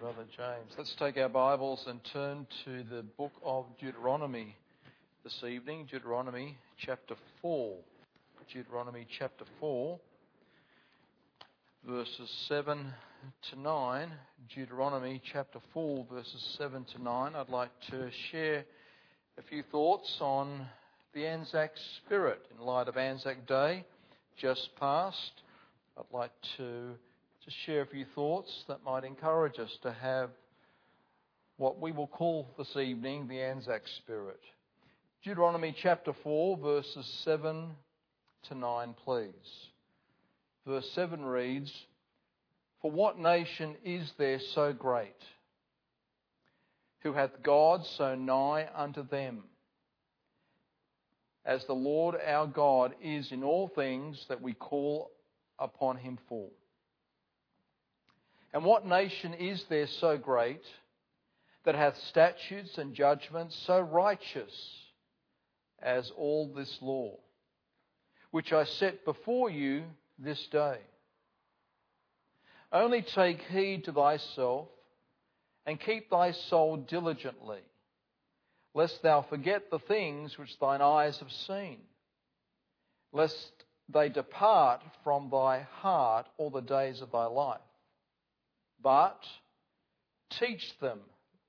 Brother James. Let's take our Bibles and turn to the book of Deuteronomy this evening. Deuteronomy chapter 4. Deuteronomy chapter 4, verses 7 to 9. Deuteronomy chapter 4, verses 7 to 9. I'd like to share a few thoughts on the Anzac spirit in light of Anzac Day just past. I'd like to share a few thoughts that might encourage us to have what we will call this evening the Anzac spirit. Deuteronomy chapter 4, verses 7 to 9, please. Verse 7 reads, "For what nation is there so great, who hath God so nigh unto them, as the Lord our God is in all things that we call upon him for? And what nation is there so great, that hath statutes and judgments so righteous as all this law, which I set before you this day? Only take heed to thyself, and keep thy soul diligently, lest thou forget the things which thine eyes have seen, lest they depart from thy heart all the days of thy life. But teach them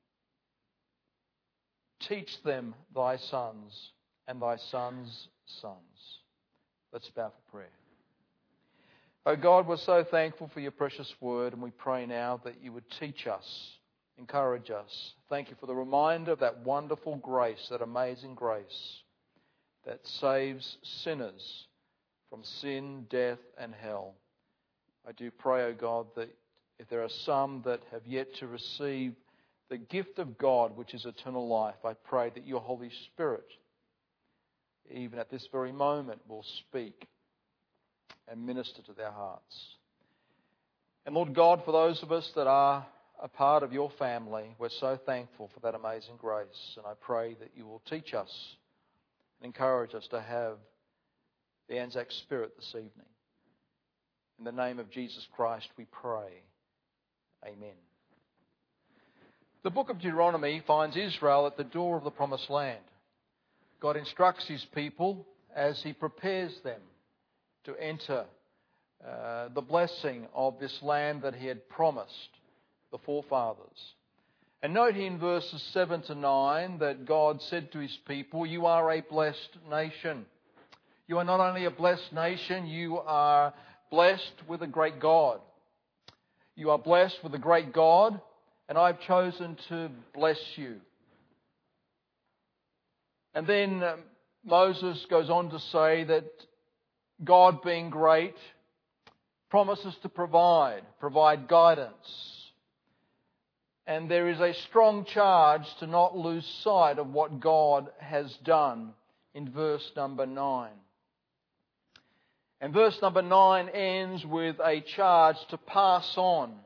thy sons and thy sons' sons." Let's bow for prayer. Oh God, we're so thankful for your precious word, and we pray now that you would teach us, encourage us. Thank you for the reminder of that wonderful grace, that amazing grace that saves sinners from sin, death, and hell. I do pray, oh God, that if there are some that have yet to receive the gift of God, which is eternal life, I pray that your Holy Spirit, even at this very moment, will speak and minister to their hearts. And Lord God, for those of us that are a part of your family, we're so thankful for that amazing grace. And I pray that you will teach us and encourage us to have the Anzac spirit this evening. In the name of Jesus Christ we pray. Amen. The book of Deuteronomy finds Israel at the door of the promised land. God instructs his people as he prepares them to enter the blessing of this land that he had promised the forefathers. And note in verses 7 to 9 that God said to his people, "You are a blessed nation." You are not only a blessed nation, you are blessed with a great God. You are blessed with a great God, and I've chosen to bless you. And then Moses goes on to say that God, being great, promises to provide guidance. And there is a strong charge to not lose sight of what God has done in verse number 9. And verse number 9 ends with a charge to pass on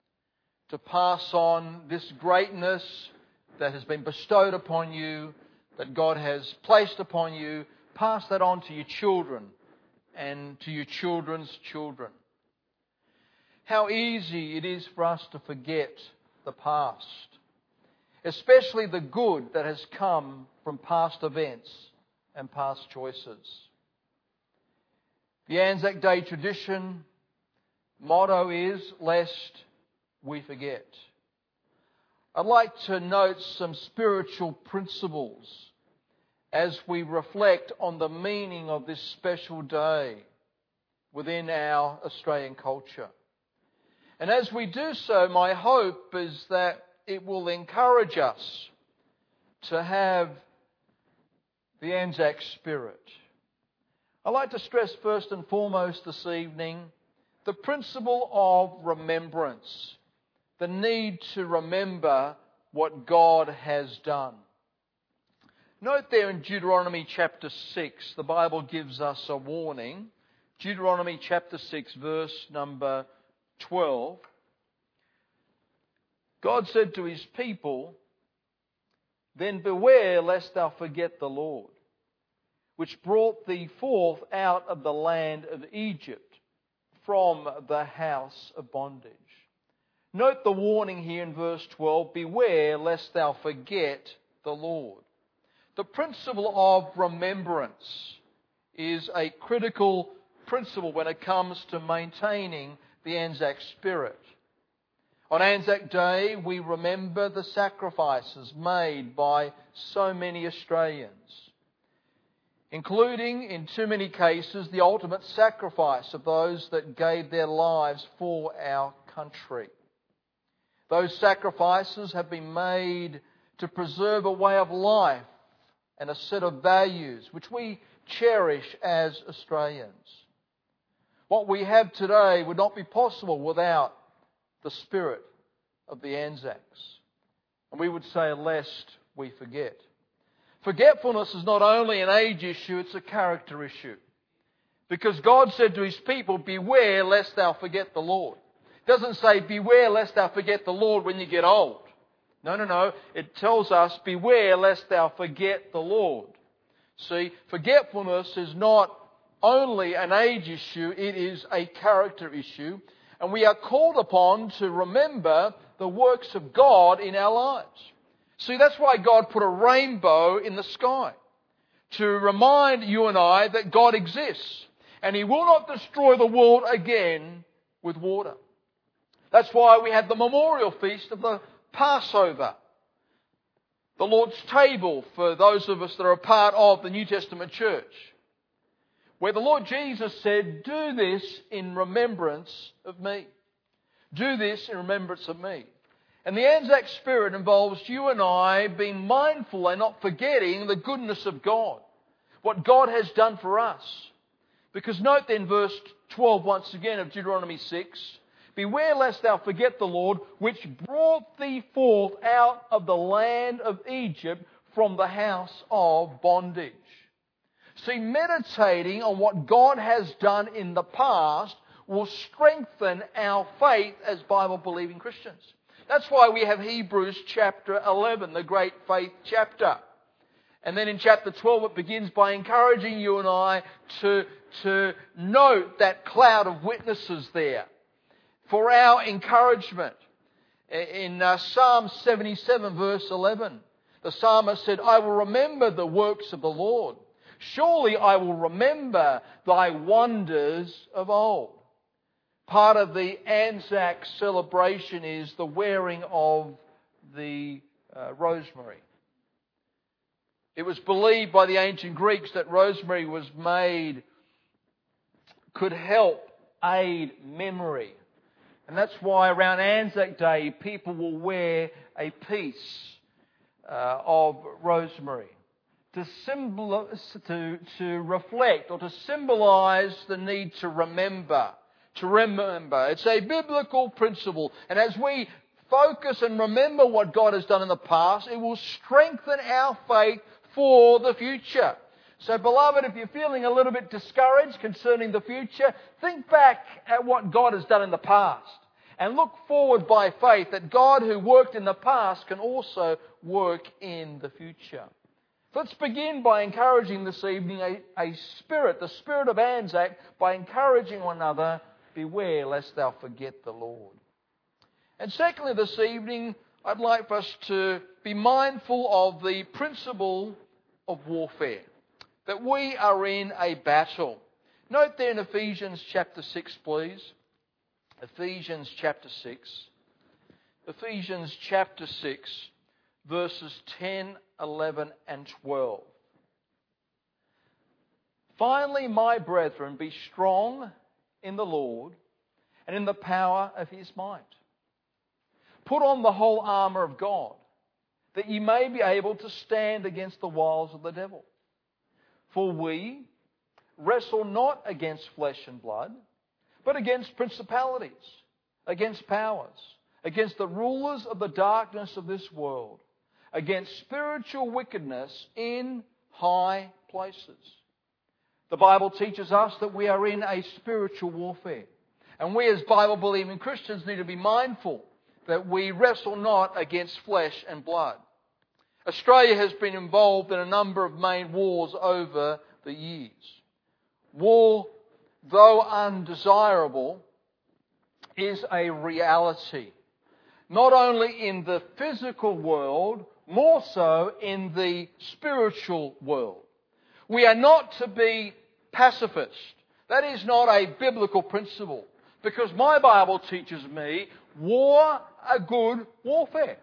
this greatness that has been bestowed upon you, that God has placed upon you. Pass that on to your children and to your children's children. How easy it is for us to forget the past, especially the good that has come from past events and past choices. The Anzac Day tradition motto is, "Lest we forget." I'd like to note some spiritual principles as we reflect on the meaning of this special day within our Australian culture. And as we do so, my hope is that it will encourage us to have the Anzac spirit. I'd like to stress first and foremost this evening the principle of remembrance, the need to remember what God has done. Note there in Deuteronomy chapter 6, the Bible gives us a warning. Deuteronomy chapter 6, verse number 12. God said to his people, "Then beware lest thou forget the Lord, which brought thee forth out of the land of Egypt from the house of bondage." Note the warning here in verse 12, beware lest thou forget the Lord. The principle of remembrance is a critical principle when it comes to maintaining the Anzac spirit. On Anzac Day, we remember the sacrifices made by so many Australians, including, in too many cases, the ultimate sacrifice of those that gave their lives for our country. Those sacrifices have been made to preserve a way of life and a set of values which we cherish as Australians. What we have today would not be possible without the spirit of the Anzacs. And we would say, lest we forget. Forgetfulness is not only an age issue, it's a character issue. Because God said to His people, beware lest thou forget the Lord. It doesn't say, beware lest thou forget the Lord when you get old. No. It tells us, beware lest thou forget the Lord. See, forgetfulness is not only an age issue, it is a character issue. And we are called upon to remember the works of God in our lives. See, that's why God put a rainbow in the sky. To remind you and I that God exists. And He will not destroy the world again with water. That's why we have the memorial feast of the Passover. The Lord's table for those of us that are a part of the New Testament church. Where the Lord Jesus said, do this in remembrance of me. Do this in remembrance of me. And the Anzac spirit involves you and I being mindful and not forgetting the goodness of God. What God has done for us. Because note then verse 12 once again of Deuteronomy 6. Beware lest thou forget the Lord, which brought thee forth out of the land of Egypt from the house of bondage. See, meditating on what God has done in the past will strengthen our faith as Bible-believing Christians. That's why we have Hebrews chapter 11, the great faith chapter. And then in chapter 12 it begins by encouraging you and I to note that cloud of witnesses there for our encouragement. In Psalm 77 verse 11, the psalmist said, I will remember the works of the Lord. Surely I will remember thy wonders of old. Part of the Anzac celebration is the wearing of the rosemary. It was believed by the ancient Greeks that rosemary was could help aid memory. And that's why around Anzac Day people will wear a piece of rosemary to reflect or to symbolize the need to remember. To remember. It's a biblical principle. And as we focus and remember what God has done in the past, it will strengthen our faith for the future. So, beloved, if you're feeling a little bit discouraged concerning the future, think back at what God has done in the past. And look forward by faith that God who worked in the past can also work in the future. Let's begin by encouraging this evening a spirit, the spirit of Anzac, by encouraging one another, beware lest thou forget the Lord. And secondly, this evening, I'd like for us to be mindful of the principle of warfare, that we are in a battle. Note there in Ephesians chapter 6, please. Ephesians chapter 6. Ephesians chapter 6, verses 10, 11 and 12. Finally, my brethren, be strong in the Lord and in the power of His might. Put on the whole armour of God, that ye may be able to stand against the wiles of the devil. For we wrestle not against flesh and blood, but against principalities, against powers, against the rulers of the darkness of this world, against spiritual wickedness in high places. The Bible teaches us that we are in a spiritual warfare. And we as Bible-believing Christians need to be mindful that we wrestle not against flesh and blood. Australia has been involved in a number of main wars over the years. War, though undesirable, is a reality. not only in the physical world, more so in the spiritual world. We are not to be pacifist. That is not a biblical principle, because my Bible teaches me war a good warfare.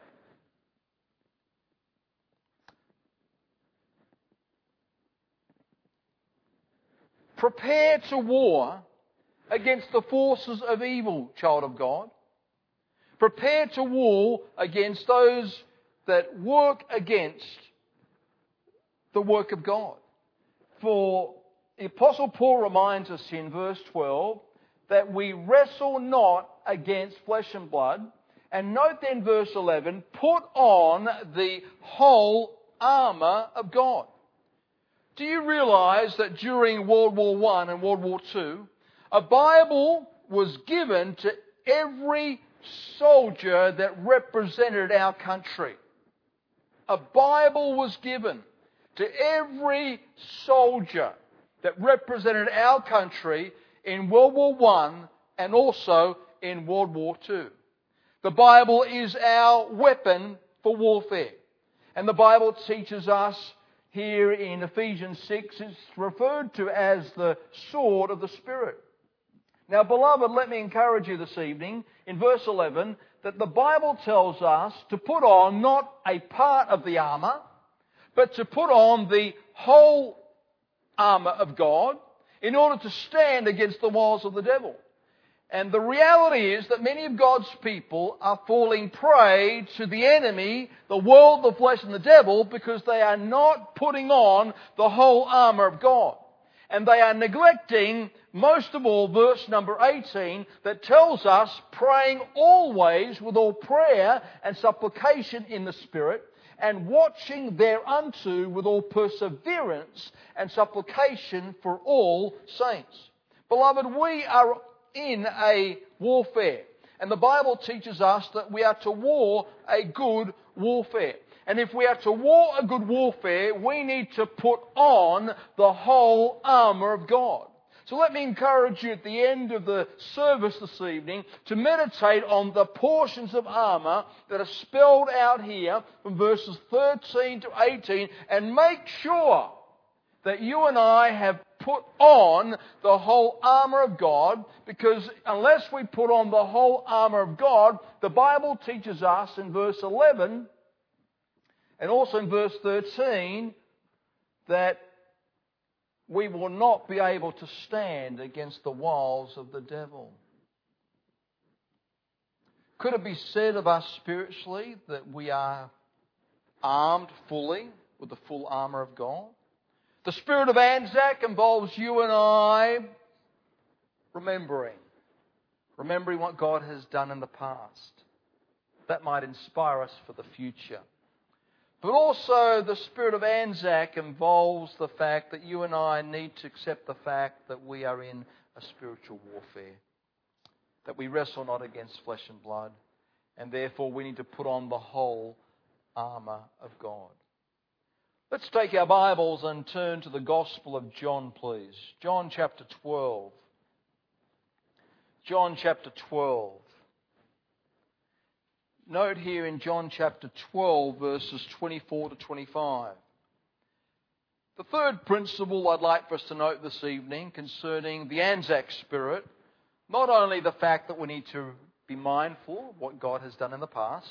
Prepare to war against the forces of evil, child of God. Prepare to war against those that work against the work of God. For the Apostle Paul reminds us in verse 12 that we wrestle not against flesh and blood. And note then verse 11, put on the whole armour of God. Do you realise that during World War I and World War II, a Bible was given to every soldier that represented our country? A Bible was given to every soldier that represented our country in World War I and also in World War II. The Bible is our weapon for warfare. And the Bible teaches us here in Ephesians 6, it's referred to as the sword of the Spirit. Now, beloved, let me encourage you this evening in verse 11 that the Bible tells us to put on not a part of the armour, but to put on the whole armour of God in order to stand against the wiles of the devil. And the reality is that many of God's people are falling prey to the enemy, the world, the flesh and the devil, because they are not putting on the whole armour of God. And they are neglecting, most of all, verse number 18 that tells us praying always with all prayer and supplication in the Spirit, and watching thereunto with all perseverance and supplication for all saints. Beloved, we are in a warfare. And the Bible teaches us that we are to war a good warfare. And if we are to war a good warfare, we need to put on the whole armour of God. So let me encourage you at the end of the service this evening to meditate on the portions of armour that are spelled out here from verses 13 to 18 and make sure that you and I have put on the whole armour of God, because unless we put on the whole armour of God, the Bible teaches us in verse 11 and also in verse 13 that we will not be able to stand against the wiles of the devil. Could it be said of us spiritually that we are armed fully with the full armour of God? The spirit of Anzac involves you and I remembering what God has done in the past. That might inspire us for the future. But also the spirit of Anzac involves the fact that you and I need to accept the fact that we are in a spiritual warfare. That we wrestle not against flesh and blood. And therefore we need to put on the whole armour of God. Let's take our Bibles and turn to the Gospel of John, please. John chapter 12. John chapter 12. Note here in John chapter 12, verses 24 to 25. The third principle I'd like for us to note this evening concerning the Anzac spirit, not only the fact that we need to be mindful of what God has done in the past,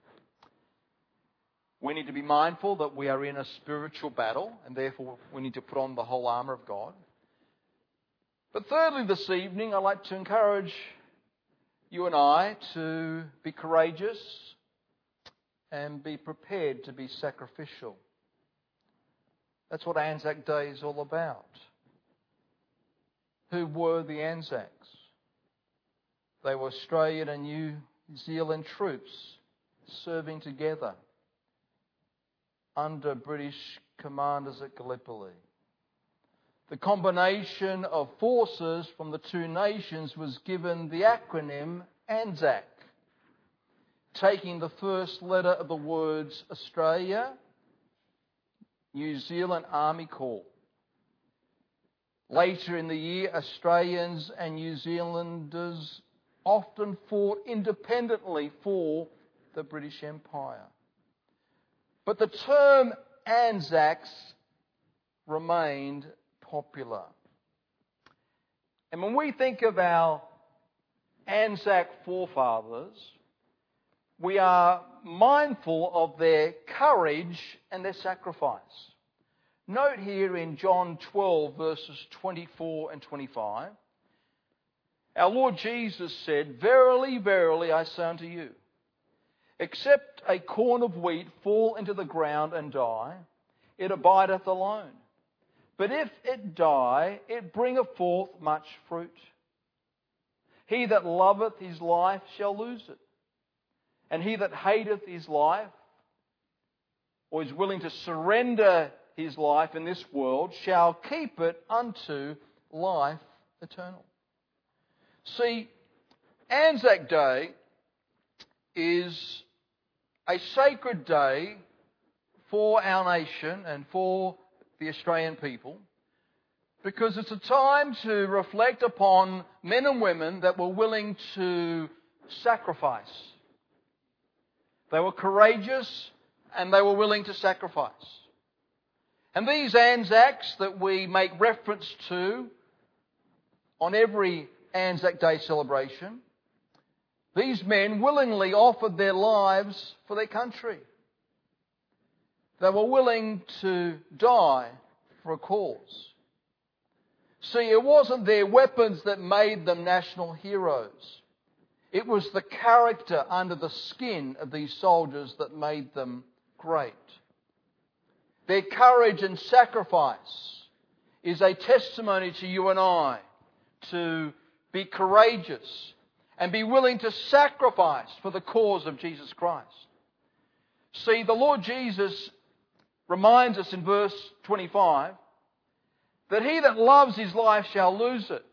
we need to be mindful that we are in a spiritual battle, and therefore we need to put on the whole armour of God. But thirdly this evening, I'd like to encourage you and I to be courageous and be prepared to be sacrificial. That's what Anzac Day is all about. Who were the Anzacs? They were Australian and New Zealand troops serving together under British commanders at Gallipoli. The combination of forces from the two nations was given the acronym ANZAC, taking the first letter of the words Australia, New Zealand Army Corps. Later in the year, Australians and New Zealanders often fought independently for the British Empire. But the term Anzacs remained popular. And when we think of our Anzac forefathers, we are mindful of their courage and their sacrifice. Note here in John 12 verses 24 and 25, our Lord Jesus said, "Verily, verily, I say unto you, except a corn of wheat fall into the ground and die, it abideth alone. But if it die, it bringeth forth much fruit. He that loveth his life shall lose it. And he that hateth his life, or is willing to surrender his life in this world, shall keep it unto life eternal." See, Anzac Day is a sacred day for our nation and for the Australian people, because it's a time to reflect upon men and women that were willing to sacrifice. They were courageous and they were willing to sacrifice. And these Anzacs that we make reference to on every Anzac Day celebration, these men willingly offered their lives for their country. They were willing to die for a cause. See, it wasn't their weapons that made them national heroes. It was the character under the skin of these soldiers that made them great. Their courage and sacrifice is a testimony to you and I to be courageous and be willing to sacrifice for the cause of Jesus Christ. See, the Lord Jesus reminds us in verse 25 that he that loves his life shall lose it.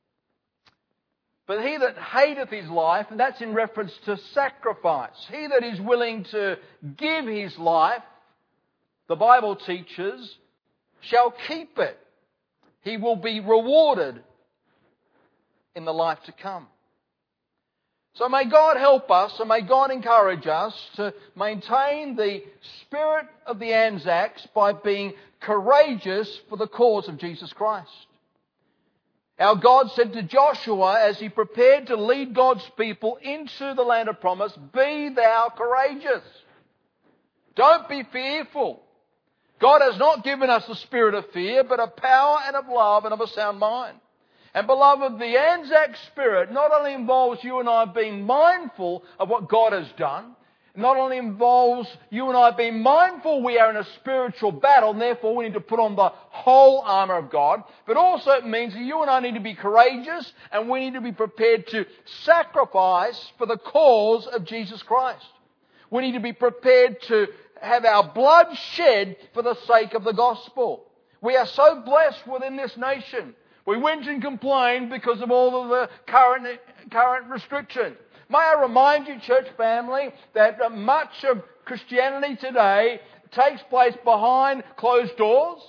But he that hateth his life, and that's in reference to sacrifice, he that is willing to give his life, the Bible teaches, shall keep it. He will be rewarded in the life to come. So may God help us and may God encourage us to maintain the spirit of the Anzacs by being courageous for the cause of Jesus Christ. Our God said to Joshua as he prepared to lead God's people into the land of promise, "Be thou courageous." Don't be fearful. God has not given us the spirit of fear, but of power and of love and of a sound mind. And beloved, the Anzac spirit not only involves you and I being mindful of what God has done, not only involves you and I being mindful we are in a spiritual battle, and therefore we need to put on the whole armour of God, but also it means that you and I need to be courageous and we need to be prepared to sacrifice for the cause of Jesus Christ. We need to be prepared to have our blood shed for the sake of the gospel. We are so blessed within this nation. We whinge and complain because of all of the current restrictions. May I remind you, church family, that much of Christianity today takes place behind closed doors,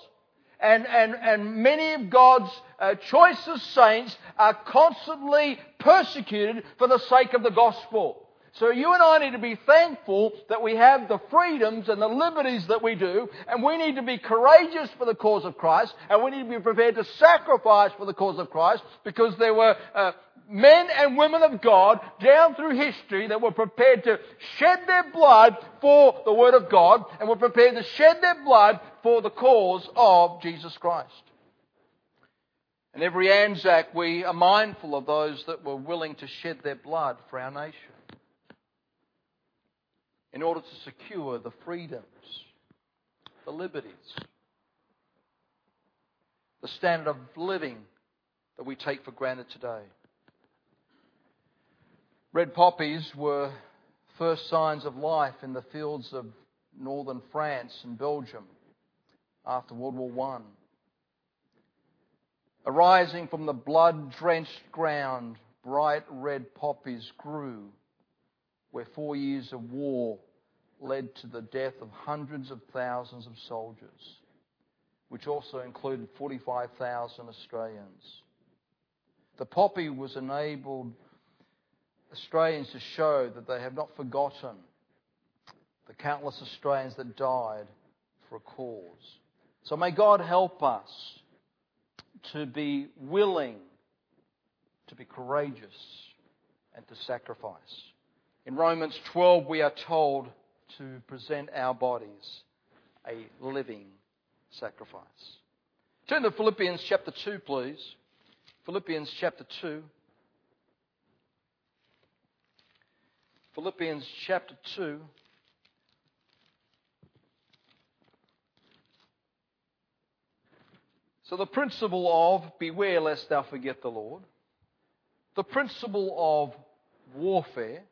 and many of God's choicest saints are constantly persecuted for the sake of the gospel. So you and I need to be thankful that we have the freedoms and the liberties that we do, and we need to be courageous for the cause of Christ, and we need to be prepared to sacrifice for the cause of Christ, because there were men and women of God down through history that were prepared to shed their blood for the Word of God, and were prepared to shed their blood for the cause of Jesus Christ. And every Anzac, we are mindful of those that were willing to shed their blood for our nation, in order to secure the freedoms, the liberties, the standard of living that we take for granted today. Red poppies were first signs of life in the fields of northern France and Belgium after World War I. Arising from the blood-drenched ground, bright red poppies grew, where 4 years of war led to the death of hundreds of thousands of soldiers, which also included 45,000 Australians. The poppy was enabled Australians to show that they have not forgotten the countless Australians that died for a cause. So may God help us to be willing, to be courageous, and to sacrifice. In Romans 12, we are told to present our bodies a living sacrifice. Turn to Philippians chapter 2, please. Philippians chapter 2. Philippians chapter 2. So the principle of beware lest thou forget the Lord. The principle of warfare.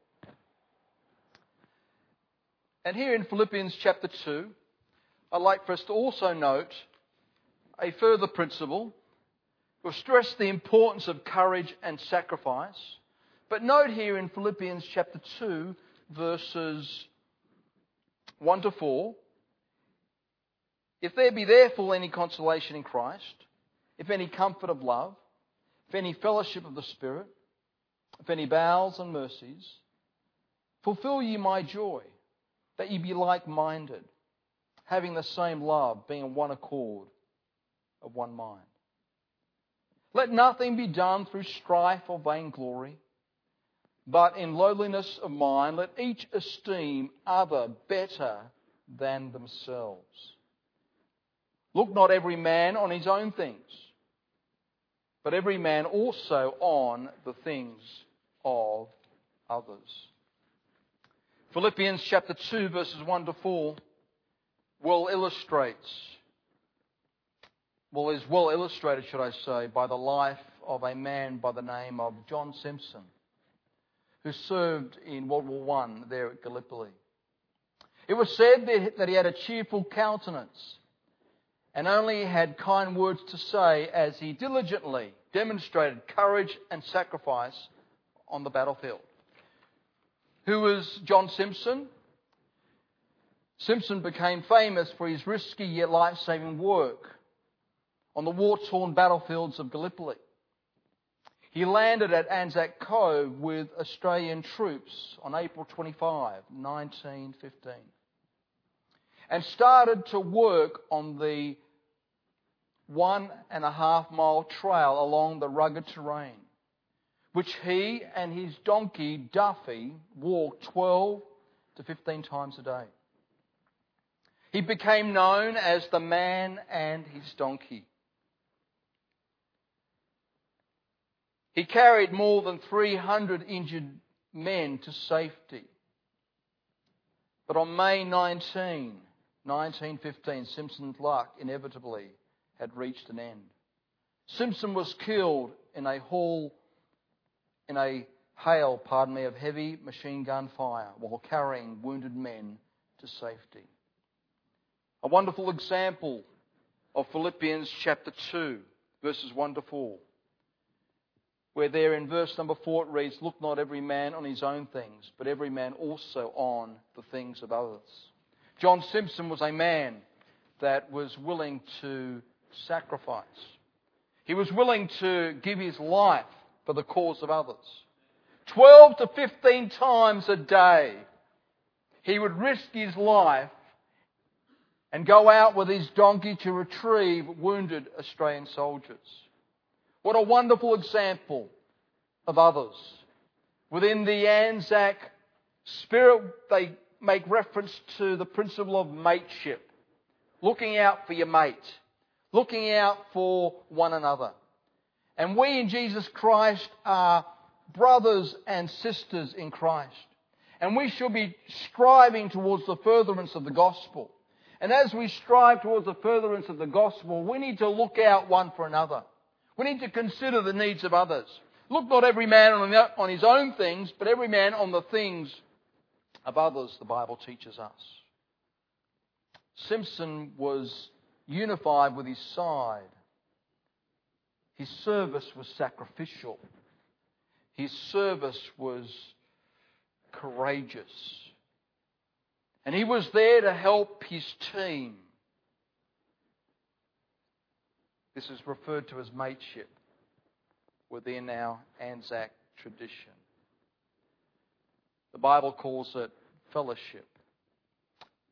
And here in Philippians chapter 2, I'd like for us to also note a further principle. We'll stress the importance of courage and sacrifice. But note here in Philippians chapter 2, verses 1 to 4, if there be therefore any consolation in Christ, if any comfort of love, if any fellowship of the Spirit, if any bowels and mercies, fulfill ye my joy, that ye be like-minded, having the same love, being in one accord, of one mind. Let nothing be done through strife or vainglory, but in lowliness of mind let each esteem other better than themselves. Look not every man on his own things, but every man also on the things of others. Philippians chapter 2 verses 1 to 4 is well illustrated, should I say, by the life of a man by the name of John Simpson, who served in World War I there at Gallipoli. It was said that he had a cheerful countenance and only had kind words to say as he diligently demonstrated courage and sacrifice on the battlefield. Who was John Simpson? Simpson became famous for his risky yet life-saving work on the war-torn battlefields of Gallipoli. He landed at Anzac Cove with Australian troops on April 25, 1915, and started to work on the 1.5 mile trail along the rugged terrain, which he and his donkey Duffy walked 12 to 15 times a day. He became known as the man and his donkey. He carried more than 300 injured men to safety. But on May 19, 1915, Simpson's luck inevitably had reached an end. Simpson was killed in a hail of heavy machine gun fire while carrying wounded men to safety. A wonderful example of Philippians chapter 2, verses 1 to 4. Where there in verse number 4 it reads, look not every man on his own things, but every man also on the things of others. John Simpson was a man that was willing to sacrifice. He was willing to give his life for the cause of others. 12 to 15 times a day, he would risk his life and go out with his donkey to retrieve wounded Australian soldiers. What a wonderful example of others. Within the Anzac spirit, they make reference to the principle of mateship. Looking out for your mate. Looking out for one another. And we in Jesus Christ are brothers and sisters in Christ. And we shall be striving towards the furtherance of the gospel. And as we strive towards the furtherance of the gospel, we need to look out one for another. We need to consider the needs of others. Look not every man on his own things, but every man on the things of others, the Bible teaches us. Simpson was unified with his side. His service was sacrificial. His service was courageous. And he was there to help his team. This is referred to as mateship within our Anzac tradition. The Bible calls it fellowship.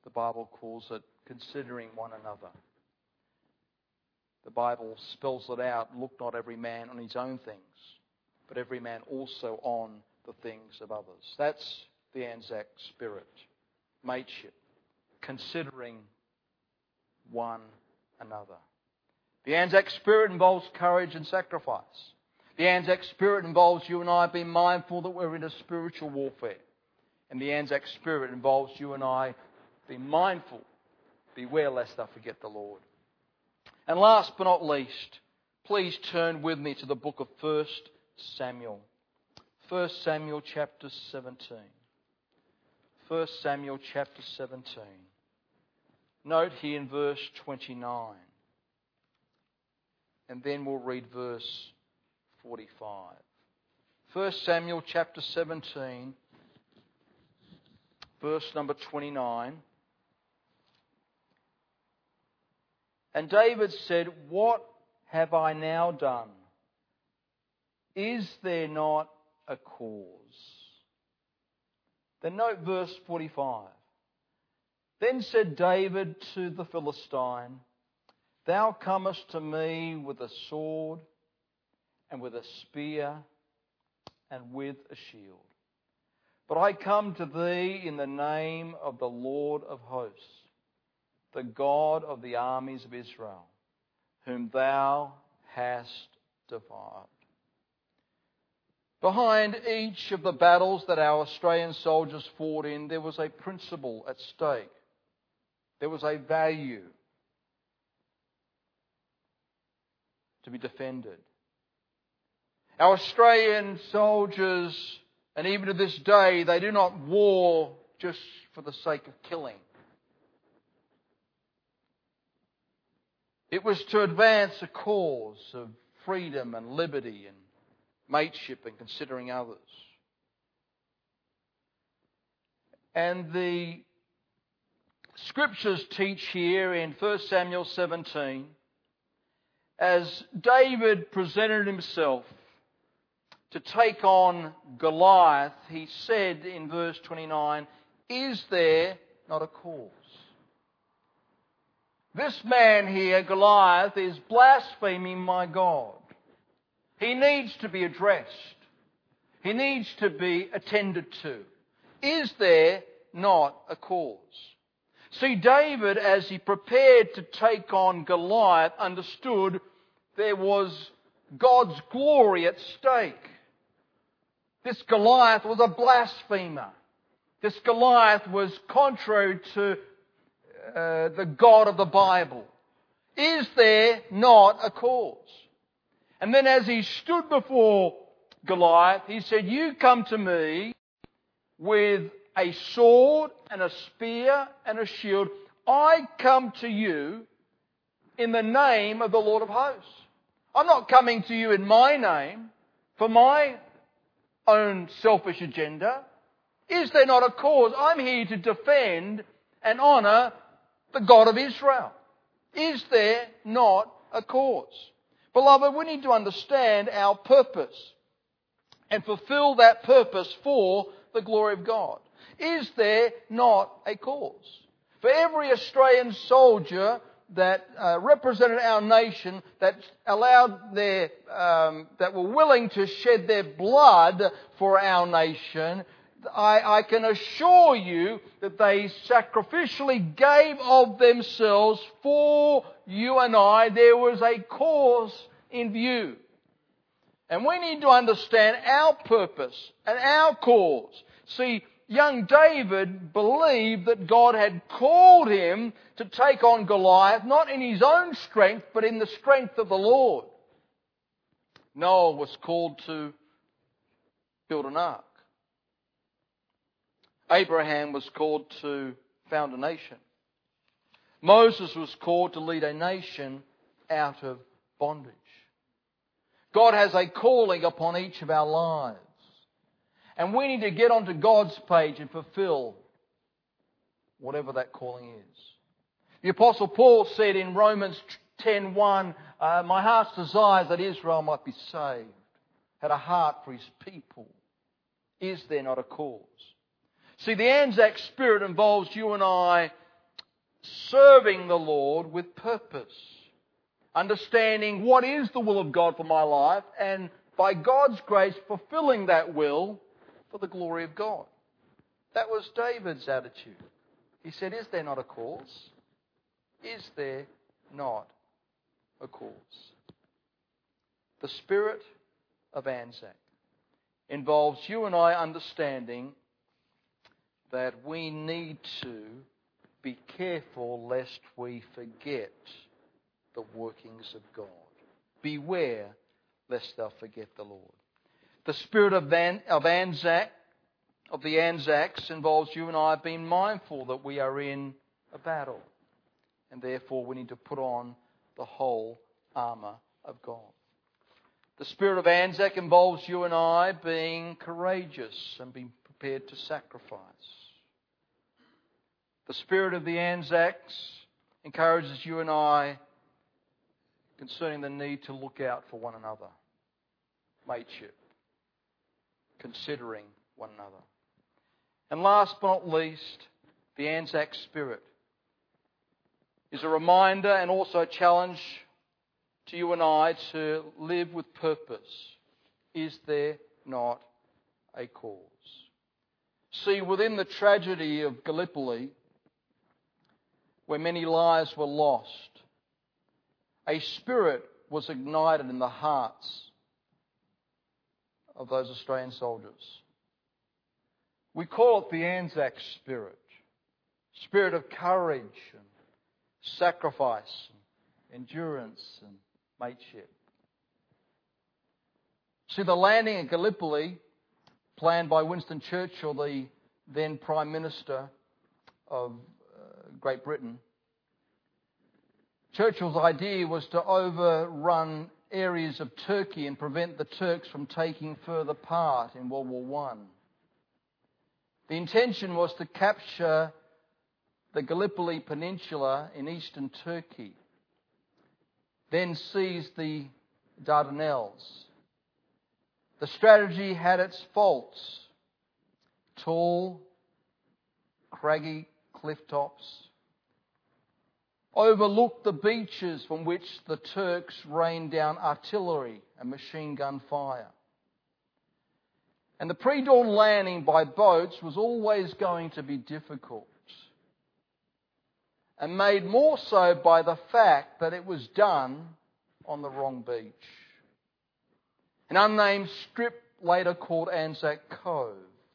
The Bible calls it considering one another. The Bible spells it out, look not every man on his own things, but every man also on the things of others. That's the Anzac spirit. Mateship. Considering one another. The Anzac spirit involves courage and sacrifice. The Anzac spirit involves you and I being mindful that we're in a spiritual warfare. And the Anzac spirit involves you and I being mindful, beware lest I forget the Lord. And last but not least, please turn with me to the book of 1 Samuel. 1 Samuel chapter 17. 1 Samuel chapter 17. Note here in verse 29. And then we'll read verse 45. 1 Samuel chapter 17, verse number 29. And David said, "What have I now done? Is there not a cause?" Then note verse 45. Then said David to the Philistine, "Thou comest to me with a sword and with a spear and with a shield. But I come to thee in the name of the Lord of hosts, the God of the armies of Israel, whom thou hast defied." Behind each of the battles that our Australian soldiers fought in, there was a principle at stake. There was a value to be defended. Our Australian soldiers, and even to this day, they do not war just for the sake of killing. It was to advance a cause of freedom and liberty and mateship and considering others. And the Scriptures teach here in 1 Samuel 17, as David presented himself to take on Goliath, he said in verse 29, "Is there not a cause?" This man here, Goliath, is blaspheming my God. He needs to be addressed. He needs to be attended to. Is there not a cause? See, David, as he prepared to take on Goliath, understood there was God's glory at stake. This Goliath was a blasphemer. This Goliath was contrary to the God of the Bible. Is there not a cause? And then as he stood before Goliath, he said, "You come to me with a sword and a spear and a shield. I come to you in the name of the Lord of hosts." I'm not coming to you in my name for my own selfish agenda. Is there not a cause? I'm here to defend and honour the God of Israel. Is there not a cause? Beloved, we need to understand our purpose and fulfill that purpose for the glory of God. Is there not a cause? For every Australian soldier that represented our nation, that allowed that were willing to shed their blood for our nation, I can assure you that they sacrificially gave of themselves for you and I. There was a cause in view. And we need to understand our purpose and our cause. See, young David believed that God had called him to take on Goliath, not in his own strength, but in the strength of the Lord. Noah was called to build an ark. Abraham was called to found a nation. Moses was called to lead a nation out of bondage. God has a calling upon each of our lives. And we need to get onto God's page and fulfill whatever that calling is. The Apostle Paul said in Romans 10:1, "My heart's desire is that Israel might be saved." Had a heart for his people. Is there not a cause? See, the Anzac spirit involves you and I serving the Lord with purpose, understanding what is the will of God for my life, and by God's grace fulfilling that will for the glory of God. That was David's attitude. He said, is there not a cause? Is there not a cause? The spirit of Anzac involves you and I understanding that we need to be careful lest we forget the workings of God. Beware lest thou forget the Lord. The spirit of the Anzacs involves you and I being mindful that we are in a battle, and therefore we need to put on the whole armour of God. The spirit of Anzac involves you and I being courageous and being prepared to sacrifice. The spirit of the Anzacs encourages you and I concerning the need to look out for one another. Mateship. Considering one another. And last but not least, the Anzac spirit is a reminder and also a challenge to you and I to live with purpose. Is there not a cause? See, within the tragedy of Gallipoli, where many lives were lost, a spirit was ignited in the hearts of those Australian soldiers. We call it the Anzac spirit. Spirit of courage and sacrifice, and endurance and mateship. See, the landing at Gallipoli, planned by Winston Churchill, the then Prime Minister of Great Britain, Churchill's idea was to overrun areas of Turkey and prevent the Turks from taking further part in World War I. The intention was to capture the Gallipoli Peninsula in eastern Turkey, then seize the Dardanelles. The strategy had its faults. Tall, craggy cliff tops overlooked the beaches from which the Turks rained down artillery and machine gun fire. And the pre-dawn landing by boats was always going to be difficult, and made more so by the fact that it was done on the wrong beach. An unnamed strip later called Anzac Cove,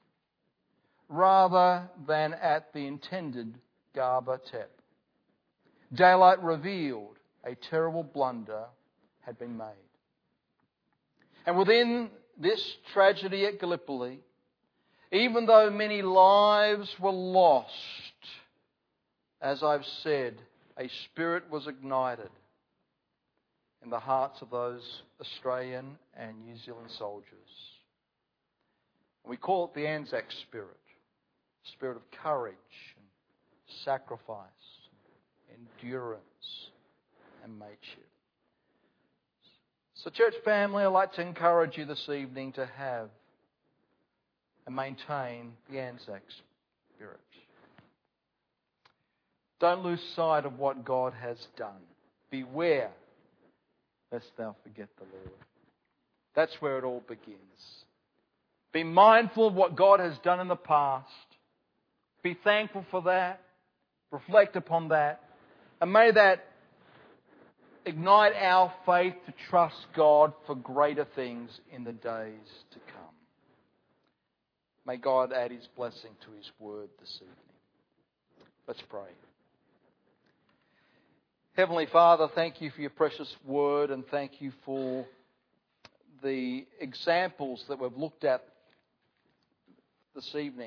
rather than at the intended Garba Tep. Daylight revealed a terrible blunder had been made. And within this tragedy at Gallipoli, even though many lives were lost, as I've said, a spirit was ignited in the hearts of those Australian and New Zealand soldiers. We call it the Anzac spirit, spirit of courage and sacrifice, endurance and mateship. So church family, I'd like to encourage you this evening to have and maintain the Anzac spirit. Don't lose sight of what God has done. Beware lest thou forget the Lord. That's where it all begins. Be mindful of what God has done in the past. Be thankful for that. Reflect upon that. And may that ignite our faith to trust God for greater things in the days to come. May God add His blessing to His word this evening. Let's pray. Heavenly Father, thank you for your precious word, and thank you for the examples that we've looked at this evening.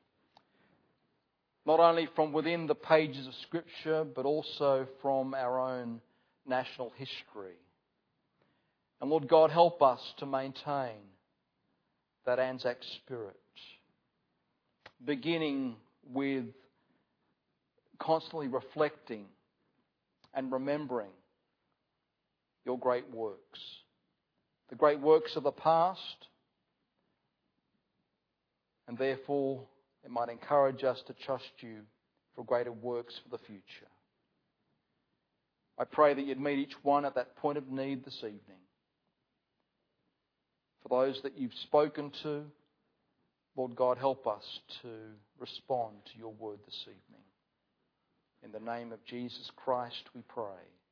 Not only from within the pages of Scripture, but also from our own national history. And Lord God, help us to maintain that Anzac spirit, beginning with constantly reflecting and remembering your great works. The great works of the past, and therefore it might encourage us to trust you for greater works for the future. I pray that you'd meet each one at that point of need this evening. For those that you've spoken to, Lord God, help us to respond to your word this evening. In the name of Jesus Christ we pray.